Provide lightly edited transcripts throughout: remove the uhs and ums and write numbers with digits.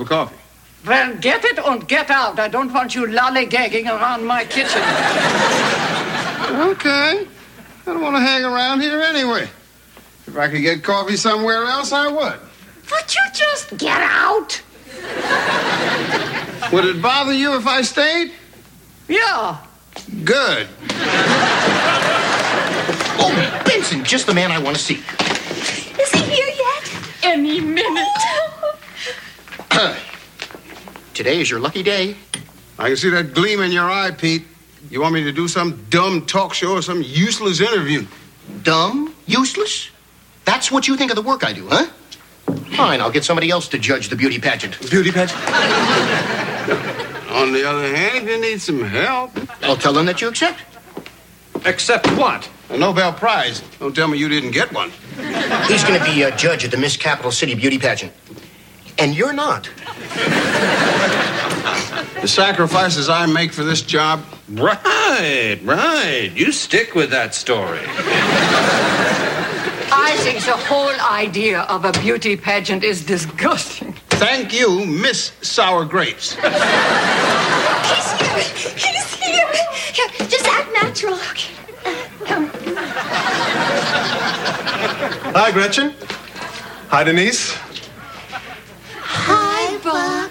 of coffee. Well, get it and get out. I don't want you lollygagging around my kitchen. Okay. I don't want to hang around here anyway. If I could get coffee somewhere else, I would. Would you just get out? Would it bother you if I stayed? Yeah. Good. Oh, Benson, just the man I want to see. Is he here yet? Any minute. Today is your lucky day. I can see that gleam in your eye, Pete. You want me to do some dumb talk show or some useless interview? Dumb? Useless? That's what you think of the work I do, huh? Fine, I'll get somebody else to judge the beauty pageant. Beauty pageant? On the other hand, if you need some help... I'll tell them that you accept. Accept what? A Nobel Prize. Don't tell me you didn't get one. He's going to be a judge at the Miss Capital City beauty pageant. And you're not. The sacrifices I make for this job... Right. You stick with that story. I think the whole idea of a beauty pageant is disgusting. Thank you, Miss Sour Grapes. He's here. He's here. Here, just act natural. Okay. Come. Hi, Gretchen. Hi, Denise. Hi, Buck.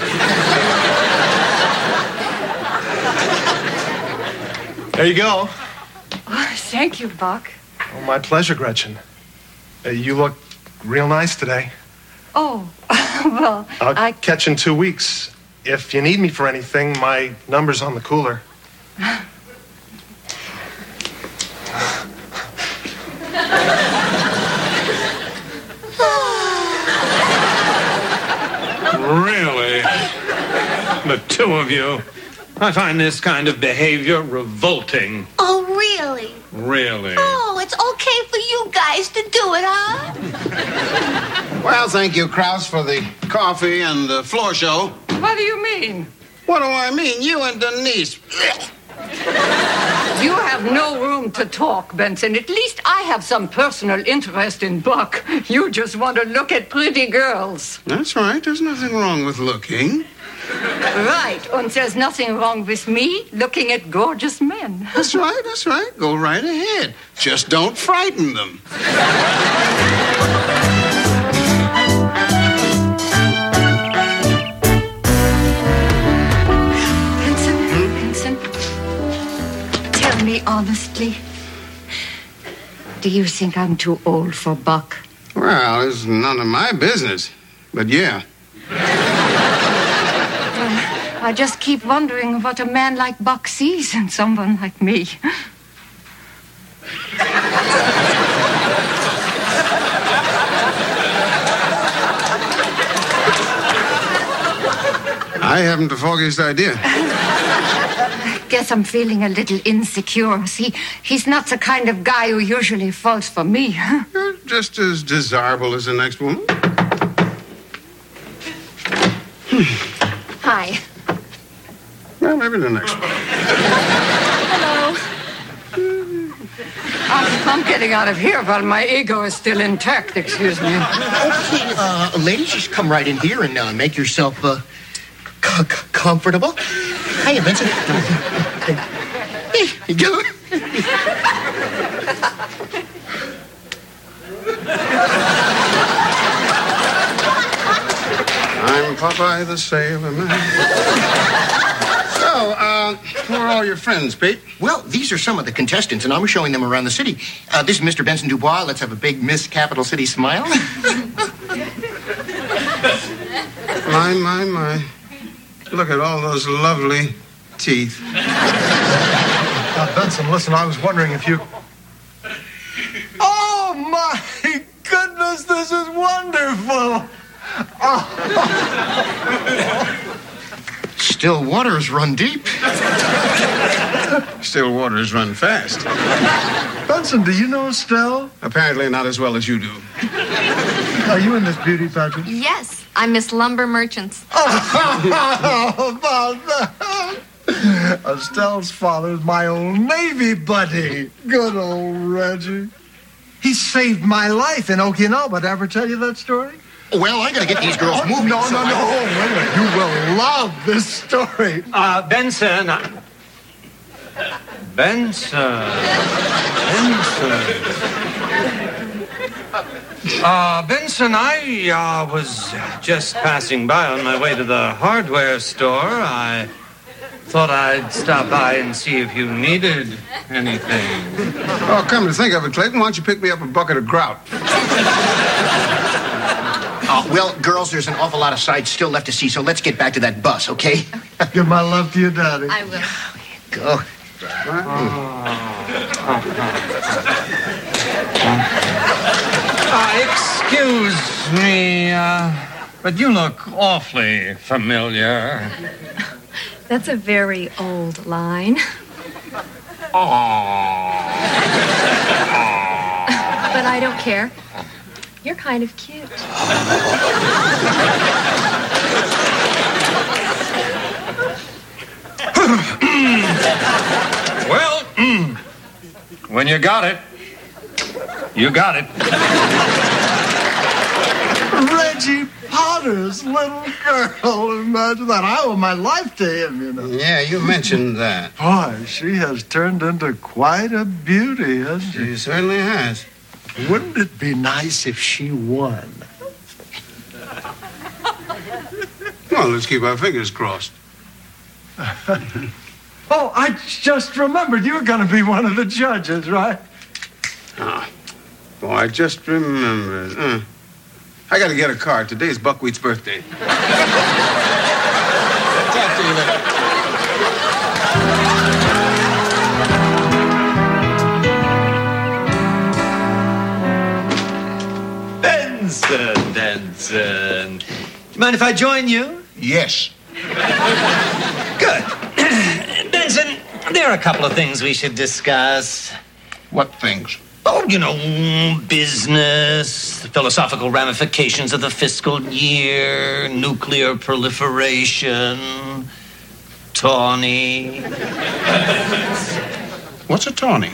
There you go. Oh, thank you, Buck. Oh, my pleasure, Gretchen. You look real nice today. Oh, well, I'll catch in 2 weeks. If you need me for anything, my number's on the cooler. Really? The two of you. I find this kind of behavior revolting. Oh, really? Really. Oh, it's okay for you guys to do it, huh? Well, thank you, Krause, for the coffee and the floor show. what do you mean? What do I mean? You and Denise. You have no room to talk, Benson. At least I have some personal interest in Buck. You just want to look at pretty girls. That's right. There's nothing wrong with looking. Right, and there's nothing wrong with me looking at gorgeous men. That's right. Go right ahead. Just don't frighten them. Benson, tell me honestly, do you think I'm too old for Buck? Well, it's none of my business. But yeah. I just keep wondering what a man like Buck sees in someone like me. I haven't the foggiest idea. Guess I'm feeling a little insecure. See, he's not the kind of guy who usually falls for me. You're just as desirable as the next woman. Hi. Well, maybe the next one. Hello. I'm getting out of here while my ego is still intact, excuse me. Okay, ladies, just come right in here and make yourself comfortable. Hiya, Benson. Here you go. I'm Popeye the Sailor Man. So, who are all your friends, Pete? Well, these are some of the contestants, and I'm showing them around the city. This is Mr. Benson Dubois. Let's have a big Miss Capital City smile. My. Look at all those lovely teeth. Benson, listen, I was wondering if you... Oh, my goodness, this is wonderful. Still waters run deep. Still waters run fast. Benson, do you know Estelle? Apparently not as well as you do. Are you in this beauty pageant? Yes, I'm Miss Lumber Merchants. Oh, about that. Estelle's father's my old Navy buddy. Good old Reggie. He saved my life in Okinawa. Did I ever tell you that story? Well, I gotta get these girls moving. No. Wait You will love this story. Benson. Benson. Benson, I was just passing by on my way to the hardware store. I thought I'd stop by and see if you needed anything. Oh, come to think of it, Clayton, why don't you pick me up a bucket of grout? Well, girls, there's an awful lot of sights still left to see, so let's get back to that bus, okay? Give my love to you, Daddy. I will. Go. Excuse me, but you look awfully familiar. That's a very old line. But I don't care. You're kind of cute. Well, when you got it, you got it. Reggie Potter's little girl. Imagine that. I owe my life to him, you know. Yeah, you mentioned that. Boy, she has turned into quite a beauty, hasn't she? She certainly has. Wouldn't it be nice if she won? Well, let's keep our fingers crossed. Oh, I just remembered you were going to be one of the judges, right? Oh, I just remembered. I got to get a car. Today's Buckwheat's birthday. Talk to you later. Benson. Do you mind if I join you? Yes. Good. Benson, there are a couple of things we should discuss. What things? Oh, you know, business, the philosophical ramifications of the fiscal year, nuclear proliferation, tawny. What's a tawny?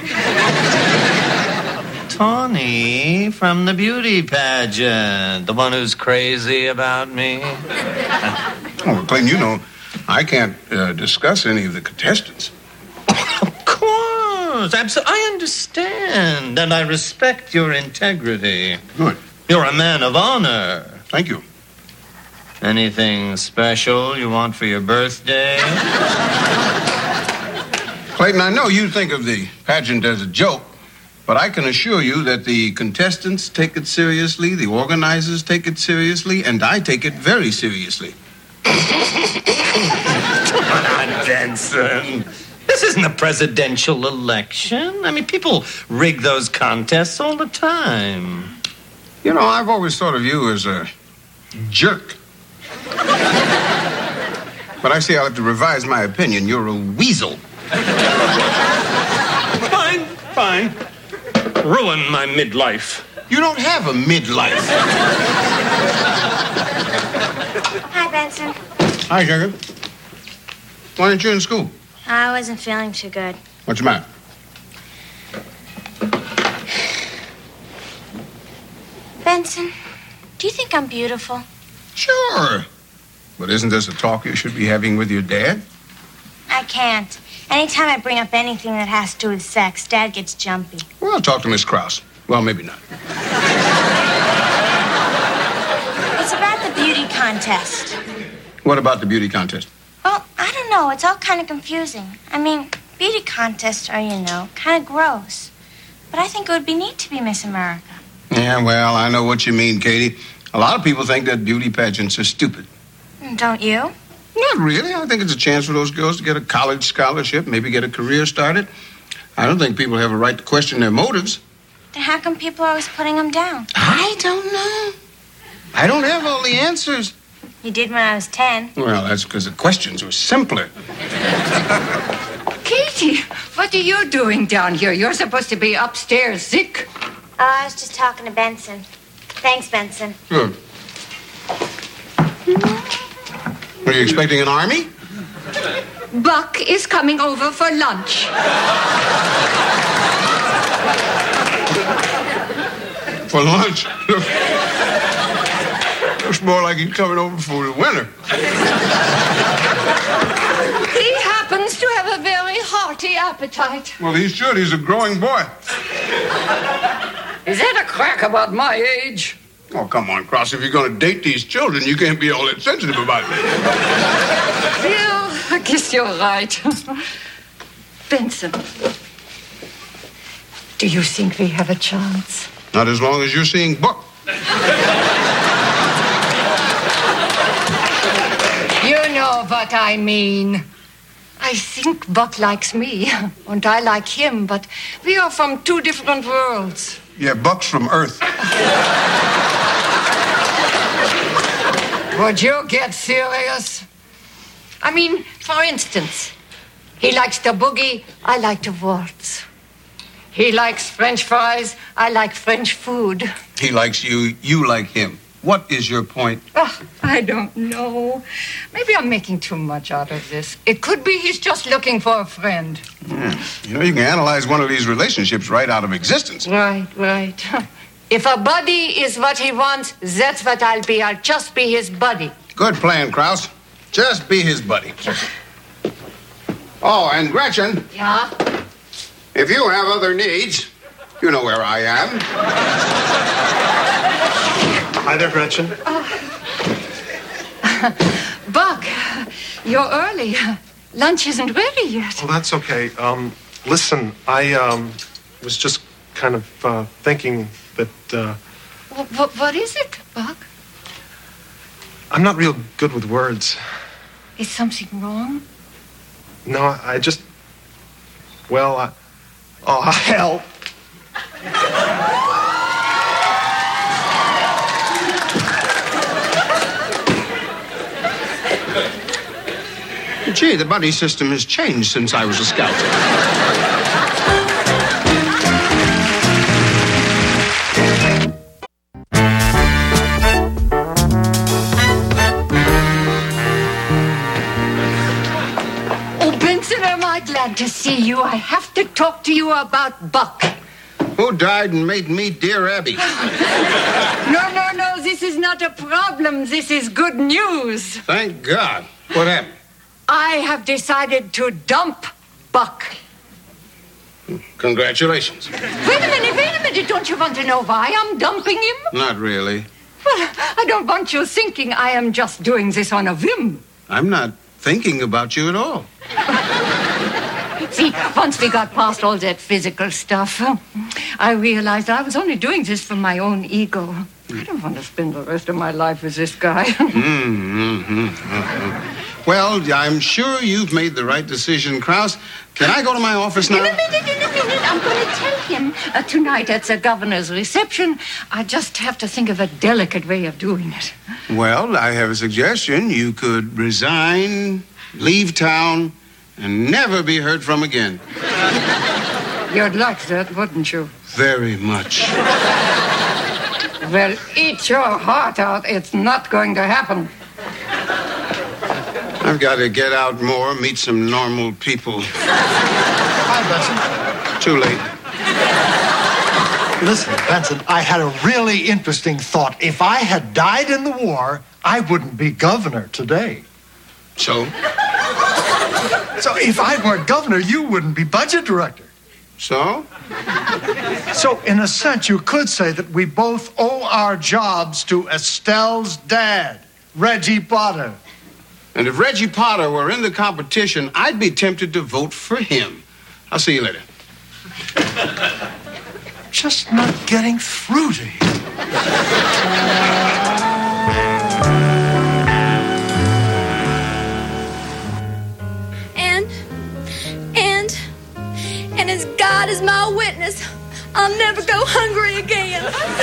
Tawny from the beauty pageant, the one who's crazy about me. Oh, Clayton, you know, I can't discuss any of the contestants. Of course, absolutely. I understand, and I respect your integrity. Good. You're a man of honor. Thank you. Anything special you want for your birthday? Clayton, I know you think of the pageant as a joke, but I can assure you that the contestants take it seriously, the organizers take it seriously, and I take it very seriously. Come on, Benson. This isn't a presidential election. I mean, people rig those contests all the time. You know, I've always thought of you as a jerk. But I see I'll have to revise my opinion. You're a weasel. Fine. Ruin my midlife. You don't have a midlife. Hi, Benson. Hi, Sugar. Why aren't you in school? I wasn't feeling too good. What's the matter? Benson, do you think I'm beautiful? Sure. But isn't this a talk you should be having with your dad? I can't. Anytime I bring up anything that has to do with sex, Dad gets jumpy. Well, talk to Miss Krause. Well, maybe not. It's about the beauty contest. What about the beauty contest? Well, I don't know. It's all kind of confusing. I mean, beauty contests are, you know, kind of gross. But I think it would be neat to be Miss America. Yeah, well, I know what you mean, Katie. A lot of people think that beauty pageants are stupid. Don't you? Not really. I think it's a chance for those girls to get a college scholarship, maybe get a career started. I don't think people have a right to question their motives. Then how come people are always putting them down? I don't know. I don't have all the answers. You did when I was 10. Well, that's because the questions were simpler. Katie, what are you doing down here? You're supposed to be upstairs sick. Oh, I was just talking to Benson. Thanks, Benson. Good. Are you expecting an army? Buck is coming over for lunch. For lunch? Looks more like he's coming over for the winter. He happens to have a very hearty appetite. Well, he should. He's a growing boy. Is that a crack about my age? Oh, come on, Cross. If you're going to date these children, you can't be all that sensitive about it. Well, I guess you're right. Benson, do you think we have a chance? Not as long as you're seeing Buck. You know what I mean. I think Buck likes me, and I like him, but we are from two different worlds. Yeah, Buck's from Earth. Would you get serious? I mean, for instance, he likes the boogie, I like to waltz. He likes French fries, I like French food. He likes you, you like him. What is your point? Oh, I don't know. Maybe I'm making too much out of this. It could be he's just looking for a friend. Yeah. You know, you can analyze one of these relationships right out of existence. Right. If a buddy is what he wants, that's what I'll be. I'll just be his buddy. Good plan, Krause. Just be his buddy. Oh, and Gretchen. Yeah? If you have other needs, you know where I am. Hi there, Gretchen. Buck, you're early. Lunch isn't ready yet. Well, that's okay. Listen, I was just kind of thinking that What is it, Buck? I'm not real good with words. Is something wrong? No, I just... Well, hell. Gee, the buddy system has changed since I was a scout. Oh, Benson, am I glad to see you. I have to talk to you about Buck. Who died and made me Dear Abby? No, this is not a problem. This is good news. Thank God. What happened? I have decided to dump Buck. Congratulations. Wait a minute. Don't you want to know why I'm dumping him? Not really. Well, I don't want you thinking I am just doing this on a whim. I'm not thinking about you at all. See, once we got past all that physical stuff, I realized I was only doing this for my own ego. I don't want to spend the rest of my life with this guy. Well, I'm sure you've made the right decision, Krause. Can I go to my office now? In a minute. I'm going to tell him tonight at the governor's reception. I just have to think of a delicate way of doing it. Well, I have a suggestion. You could resign, leave town, and never be heard from again. You'd like that, wouldn't you? Very much. Well, eat your heart out. It's not going to happen. I've got to get out more, meet some normal people. Hi, Benson. Too late. Listen, Benson, I had a really interesting thought. If I had died in the war, I wouldn't be governor today. So? So if I weren't governor, you wouldn't be budget director. So? So, in a sense, you could say that we both owe our jobs to Estelle's dad, Reggie Potter. And if Reggie Potter were in the competition, I'd be tempted to vote for him. I'll see you later. Just not getting through to you. And as God is my witness, I'll never go hungry again.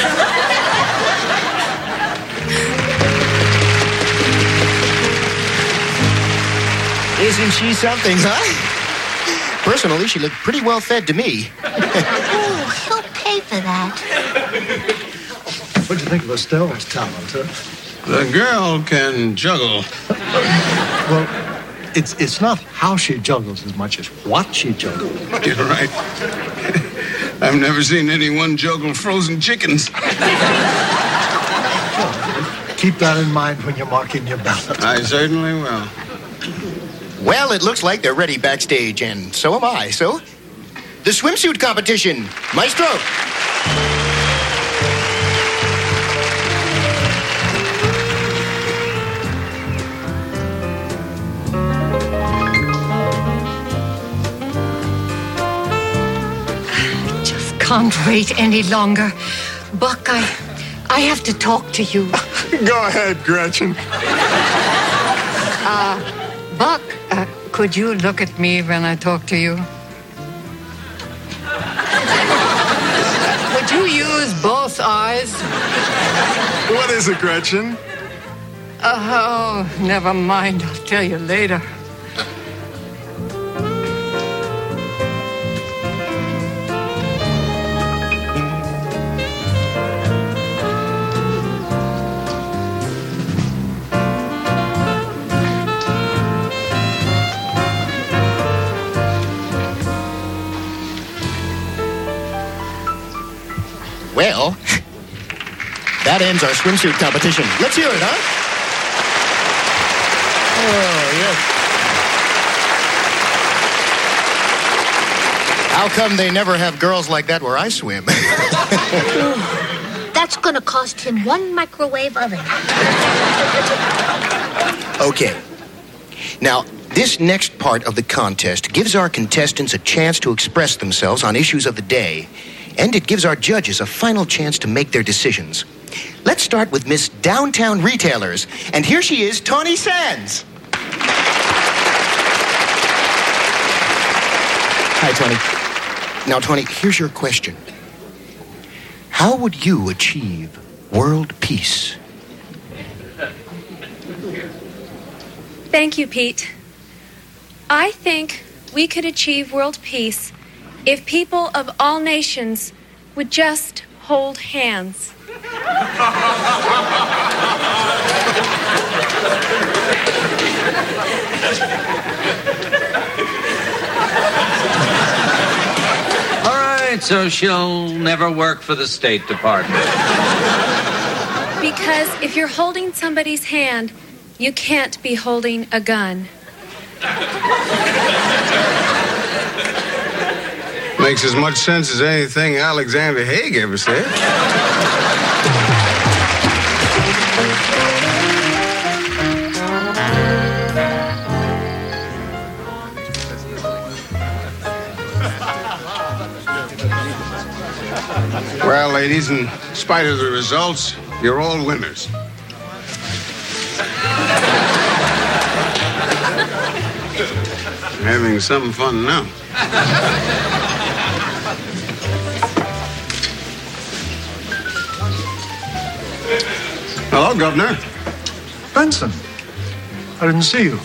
Isn't she something, huh? Personally, she looked pretty well fed to me. Ooh, he'll pay for that. What do you think of Estelle's talent, huh? The girl can juggle. Well, it's not how she juggles as much as what she juggles. You're right. I've never seen anyone juggle frozen chickens. Keep that in mind when you're marking your ballot. I certainly will. Well, it looks like they're ready backstage, and so am I. So, the swimsuit competition. Maestro. Just can't wait any longer. Buck, I have to talk to you. Go ahead, Gretchen. Buck, could you look at me when I talk to you? Would you use both eyes? What is it, Gretchen? Oh, never mind. I'll tell you later. Well, that ends our swimsuit competition. Let's hear it, huh? Oh, yes. How come they never have girls like that where I swim? That's gonna cost him 1 microwave oven. Okay. Now, this next part of the contest gives our contestants a chance to express themselves on issues of the day. And it gives our judges a final chance to make their decisions. Let's start with Miss Downtown Retailers. And here she is, Tawny Sands. Hi, Tawny. Now, Tawny, here's your question. How would you achieve world peace? Thank you, Pete. I think we could achieve world peace if people of all nations would just hold hands. All right, so she'll never work for the State Department. Because if you're holding somebody's hand, you can't be holding a gun. Makes as much sense as anything Alexander Haig ever said. Well, ladies, in spite of the results, you're all winners. Having some fun now. Hello, Governor. Benson, I didn't see you.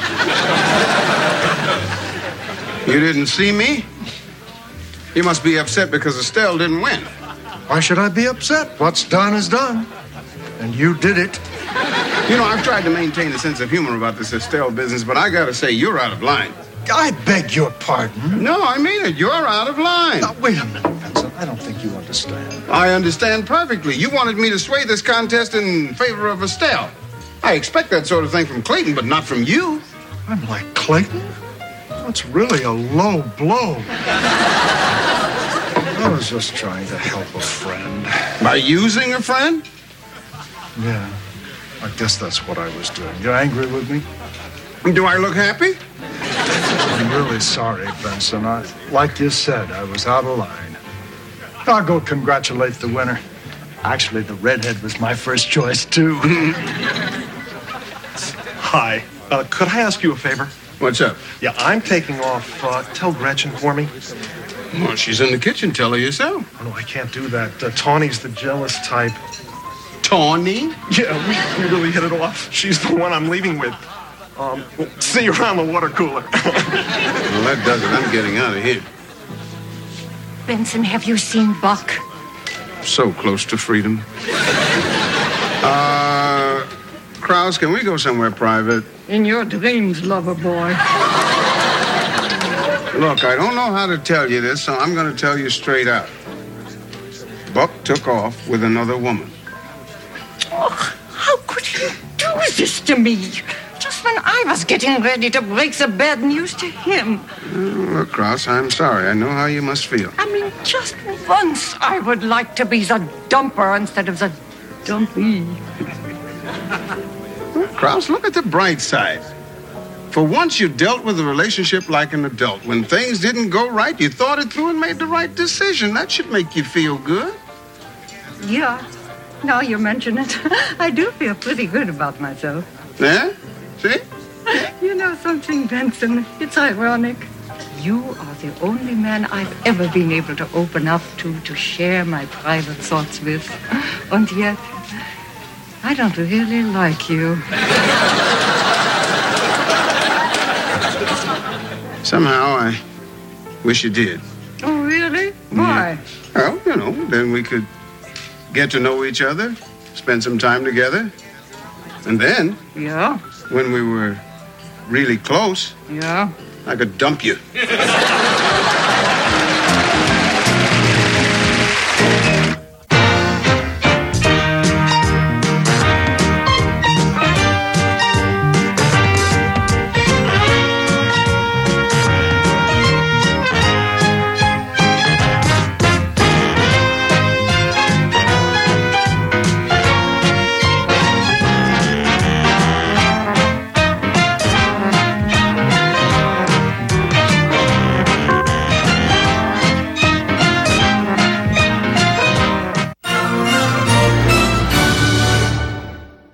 You didn't see me? You must be upset because Estelle didn't win. Why should I be upset? What's done is done. And you did it. You know, I've tried to maintain a sense of humor about this Estelle business, but I gotta say, you're out of line. I beg your pardon. No, I mean it. You're out of line. Now, wait a minute, Benson. I don't think you understand. I understand perfectly. You wanted me to sway this contest in favor of Estelle. I expect that sort of thing from Clayton, but not from you. I'm like Clayton? That's really a low blow. I was just trying to help a friend. By using a friend? Yeah, I guess that's what I was doing. You're angry with me? Do I look happy? I'm really sorry, Benson. Like you said, I was out of line. I'll go congratulate the winner. Actually, the redhead was my first choice, too. Hi. Could I ask you a favor? What's up? Yeah, I'm taking off. Tell Gretchen for me. Well, she's in the kitchen. Tell her yourself. Oh, no, I can't do that. Tawny's the jealous type. Tawny? Yeah, we really hit it off. She's the one I'm leaving with. See you around the water cooler. Well, that does it. I'm getting out of here. Benson, have you seen Buck? So close to freedom. Krause, can we go somewhere private? In your dreams, lover boy. Look, I don't know how to tell you this, so I'm going to tell you straight out. Buck took off with another woman. Oh, how this to me? Just when I was getting ready to break the bad news to him. Look, Krause, I'm sorry. I know how you must feel. I mean, just once I would like to be the dumper instead of the dumpy. Well, Krause, look at the bright side. For once, you dealt with the relationship like an adult. When things didn't go right, you thought it through and made the right decision. That should make you feel good. Yeah, now you mention it. I do feel pretty good about myself. Yeah? See? You know something, Benson? It's ironic. You are the only man I've ever been able to open up to share my private thoughts with. And yet, I don't really like you. Somehow, I wish you did. Oh, really? Why? Well, you know, then we could get to know each other, spend some time together. And then, Yeah? when we were really close, Yeah? I could dump you.